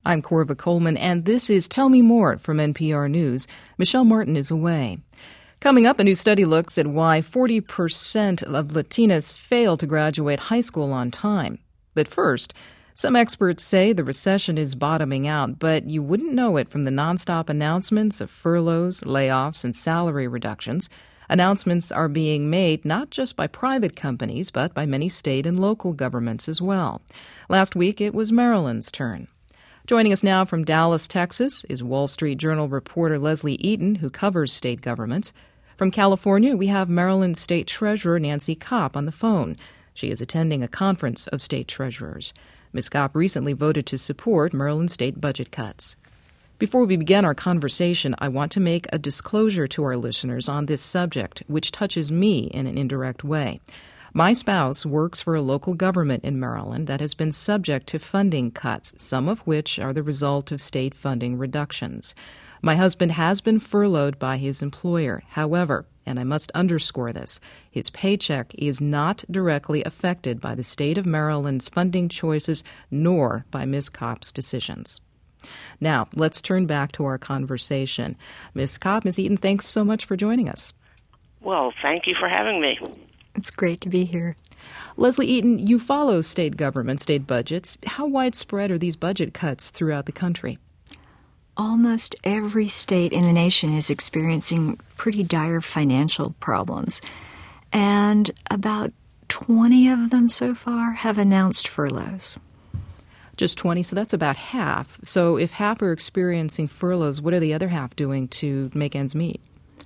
I'm Corva Coleman, and this is Tell Me More from NPR News. Michelle Martin is away. Coming up, a new study looks at why 40% of Latinas fail to graduate high school on time. But first, some experts say the recession is bottoming out, but you wouldn't know it from the nonstop announcements of furloughs, layoffs, and salary reductions. Announcements are being made not just by private companies, but by many state and local governments as well. Last week, it was Maryland's turn. Joining us now from Dallas, Texas, is Wall Street Journal reporter Leslie Eaton, who covers state governments. From California, we have Maryland State Treasurer Nancy Kopp on the phone. She is attending a conference of state treasurers. Ms. Kopp recently voted to support Maryland state budget cuts. Before we begin our conversation, I want to make a disclosure to our listeners on this subject, which touches me in an indirect way. My spouse works for a local government in Maryland that has been subject to funding cuts, some of which are the result of state funding reductions. My husband has been furloughed by his employer. However, and I must underscore this, his paycheck is not directly affected by the state of Maryland's funding choices nor by Ms. Kopp's decisions. Now, let's turn back to our conversation. Ms. Kopp, Ms. Eaton, thanks so much for joining us. Well, thank you for having me. It's great to be here. Leslie Eaton, you follow state government, state budgets. How widespread are these budget cuts throughout the country? Almost every state in the nation is experiencing pretty dire financial problems, and about 20 of them so far have announced furloughs. Just 20, so that's about half. So if half are experiencing furloughs, what are the other half doing to make ends meet?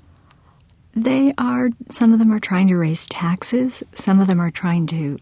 Some of them are trying to raise taxes. Some of them are trying to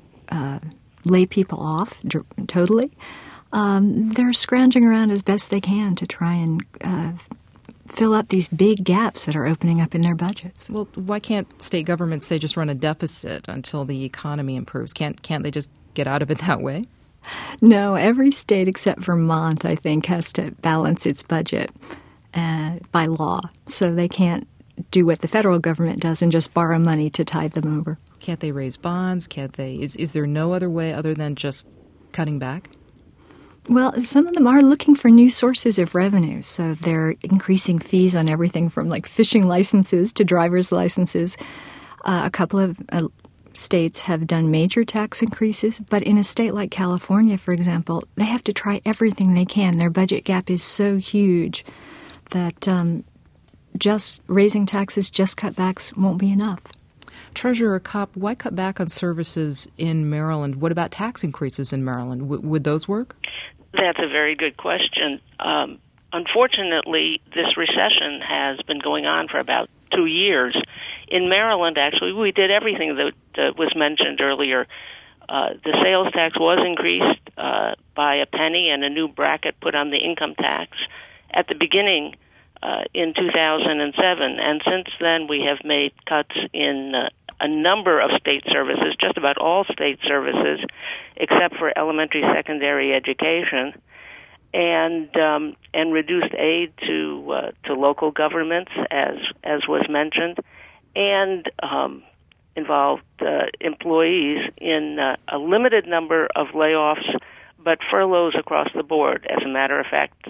lay people off totally. They're scrounging around as best they can to try and fill up these big gaps that are opening up in their budgets. Well, why can't state governments, say, just run a deficit until the economy improves? Can't they just get out of it that way? No, every state except Vermont, I think, has to balance its budget by law. So they can't do what the federal government does and just borrow money to tide them over. Can't they raise bonds? Can't they? Is there no other way other than just cutting back? Well, some of them are looking for new sources of revenue, so they're increasing fees on everything from like fishing licenses to driver's licenses. A couple of states have done major tax increases, but in a state like California, for example, they have to try everything they can. Their budget gap is so huge that just raising taxes, just cutbacks won't be enough. Treasurer Kopp, why cut back on services in Maryland? What about tax increases in Maryland? Would those work? That's a very good question. Unfortunately, this recession has been going on for about 2 years. In Maryland, actually, we did everything that was mentioned earlier. The sales tax was increased by a penny and a new bracket put on the income tax at the beginning in 2007. And since then, we have made cuts in a number of state services, just about all state services, except for elementary, secondary education, and reduced aid to local governments, as was mentioned, and involved employees in a limited number of layoffs, but furloughs across the board. As a matter of fact,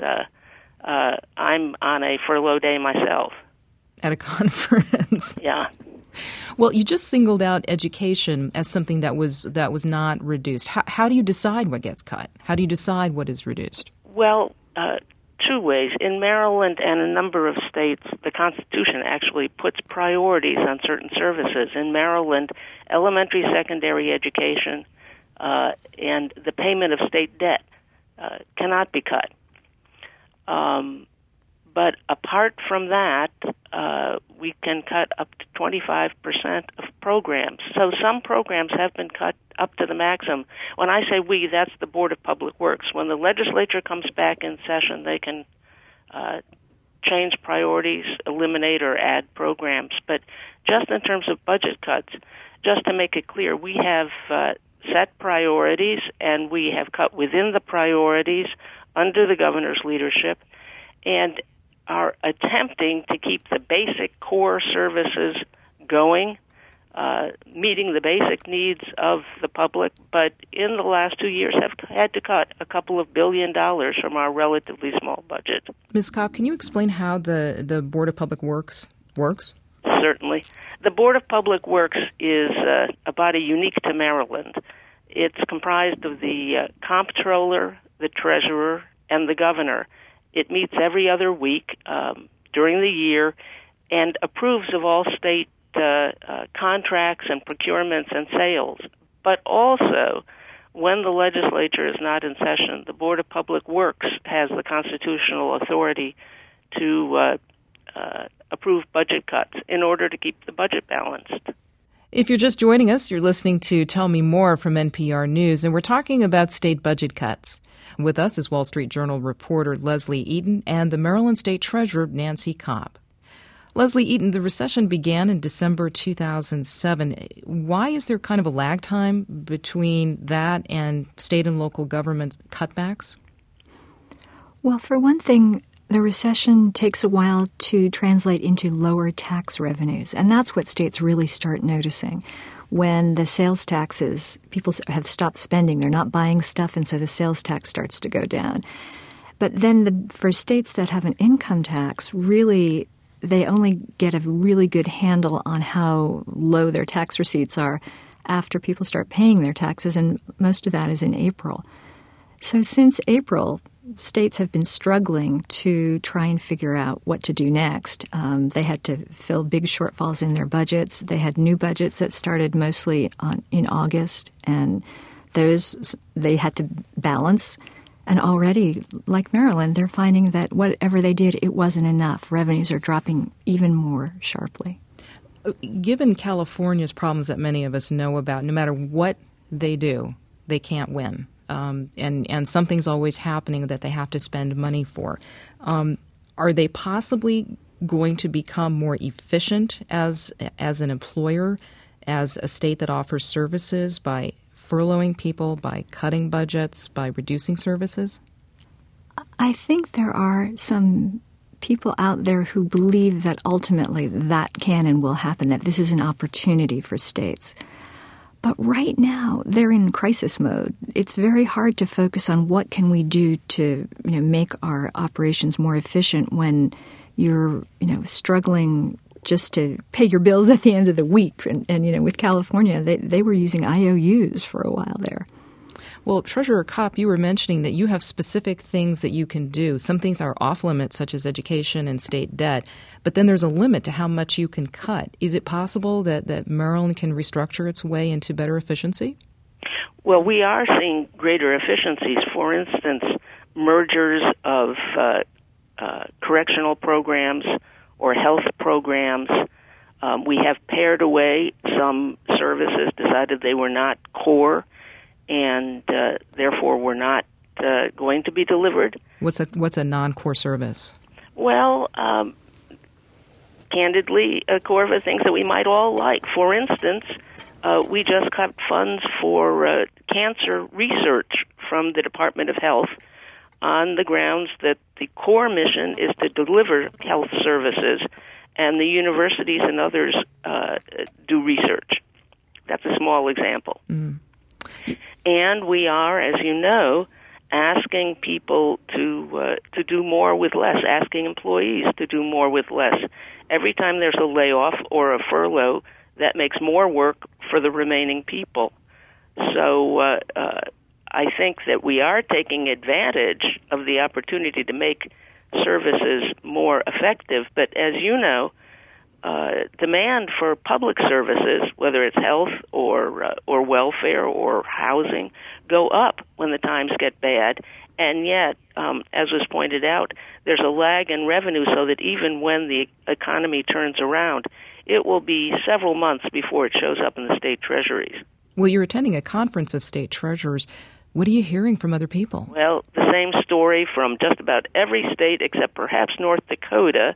I'm on a furlough day myself. At a conference. Yeah. Well, you just singled out education as something that was not reduced. How do you decide what gets cut? How do you decide what is reduced? Well, two ways. In Maryland and a number of states, the Constitution actually puts priorities on certain services. In Maryland, elementary, secondary education and the payment of state debt cannot be cut. But apart from that, we can cut up to 25% of programs. So some programs have been cut up to the maximum. When I say we, that's the Board of Public Works. When the legislature comes back in session, they can change priorities, eliminate or add programs. But just in terms of budget cuts, just to make it clear, we have set priorities, and we have cut within the priorities under the governor's leadership, and are attempting to keep the basic core services going meeting the basic needs of the public, but in the last 2 years have had to cut a couple of $1 billion from our relatively small budget. Ms. Kopp, can you explain how the Board of Public Works works? Certainly. The Board of Public Works is a body unique to Maryland. It's comprised of the comptroller, the treasurer, and the governor. It meets every other week during the year and approves of all state contracts and procurements and sales. But also, when the legislature is not in session, the Board of Public Works has the constitutional authority to approve budget cuts in order to keep the budget balanced. If you're just joining us, you're listening to Tell Me More from NPR News, and we're talking about state budget cuts. With us is Wall Street Journal reporter Leslie Eaton and the Maryland State Treasurer Nancy Kopp. Leslie Eaton, the recession began in December 2007. Why is there kind of a lag time between that and state and local government cutbacks? Well, for one thing, the recession takes a while to translate into lower tax revenues, and that's what states really start noticing. When the sales taxes, people have stopped spending, they're not buying stuff, and so the sales tax starts to go down. But then for states that have an income tax, really, they only get a really good handle on how low their tax receipts are after people start paying their taxes, and most of that is in April. So since April, states have been struggling to try and figure out what to do next. They had to fill big shortfalls in their budgets. They had new budgets that started mostly in August, and those they had to balance. And already, like Maryland, they're finding that whatever they did, it wasn't enough. Revenues are dropping even more sharply. Given California's problems that many of us know about, no matter what they do, they can't win. And something's always happening that they have to spend money for. Are they possibly going to become more efficient as an employer, as a state that offers services by furloughing people, by cutting budgets, by reducing services? I think there are some people out there who believe that ultimately that can and will happen, that this is an opportunity for states. But right now, they're in crisis mode. It's very hard to focus on what can we do to, make our operations more efficient when you're, struggling just to pay your bills at the end of the week. And with California, they were using IOUs for a while there. Well, Treasurer Kopp, you were mentioning that you have specific things that you can do. Some things are off limits, such as education and state debt, but then there's a limit to how much you can cut. Is it possible that Maryland can restructure its way into better efficiency? Well, we are seeing greater efficiencies. For instance, mergers of correctional programs or health programs. We have pared away some services, decided they were not core, and therefore were not going to be delivered. What's a non-core service? Well, candidly, a core of the things that we might all like. For instance, we just cut funds for cancer research from the Department of Health on the grounds that the core mission is to deliver health services, and the universities and others do research. That's a small example. Mm. And we are, as you know, asking people to do more with less, asking employees to do more with less. Every time there's a layoff or a furlough, that makes more work for the remaining people. So I think that we are taking advantage of the opportunity to make services more effective. But as you know, demand for public services, whether it's health or welfare or housing, go up when the times get bad. And yet, as was pointed out, there's a lag in revenue so that even when the economy turns around, it will be several months before it shows up in the state treasuries. Well, you're attending a conference of state treasurers. What are you hearing from other people? Well, the same story from just about every state except perhaps North Dakota,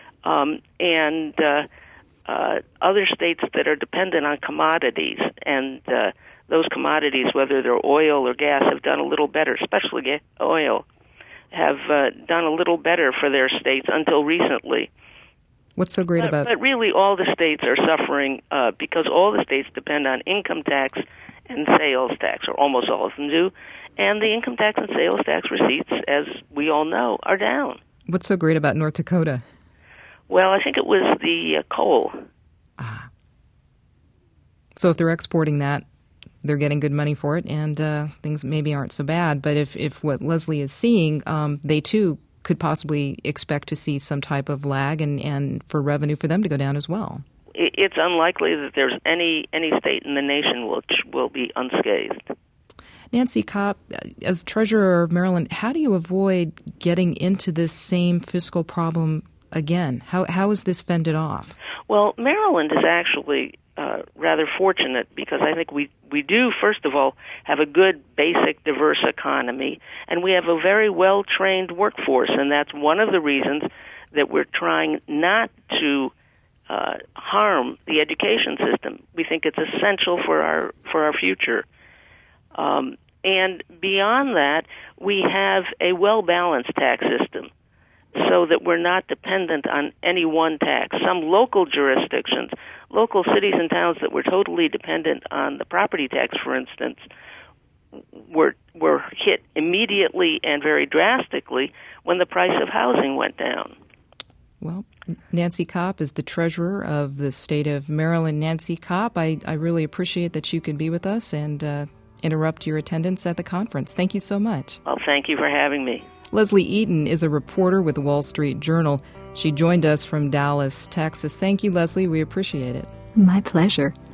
and other states that are dependent on commodities. And those commodities, whether they're oil or gas, have done a little better, especially oil, have done a little better for their states until recently. What's so great about... But really, all the states are suffering because all the states depend on income tax and sales tax, or almost all of them do, and the income tax and sales tax receipts, as we all know, are down. What's so great about North Dakota? Well, I think it was the coal. So if they're exporting that, they're getting good money for it, and things maybe aren't so bad. But if what Leslie is seeing, they too could possibly expect to see some type of lag and for revenue for them to go down as well. It's unlikely that there's any state in the nation which will be unscathed. Nancy Kopp, as Treasurer of Maryland, how do you avoid getting into this same fiscal problem again? How is this fended off? Well, Maryland is actually rather fortunate because I think we do, first of all, have a good, basic, diverse economy, and we have a very well-trained workforce, and that's one of the reasons that we're trying not to harm the education system. We think it's essential for our future. And beyond that, we have a well-balanced tax system so that we're not dependent on any one tax. Some local jurisdictions, local cities and towns that were totally dependent on the property tax, for instance, were hit immediately and very drastically when the price of housing went down. Well, Nancy Kopp is the treasurer of the state of Maryland. Nancy Kopp, I really appreciate that you could be with us and interrupt your attendance at the conference. Thank you so much. Well, thank you for having me. Leslie Eaton is a reporter with the Wall Street Journal. She joined us from Dallas, Texas. Thank you, Leslie. We appreciate it. My pleasure.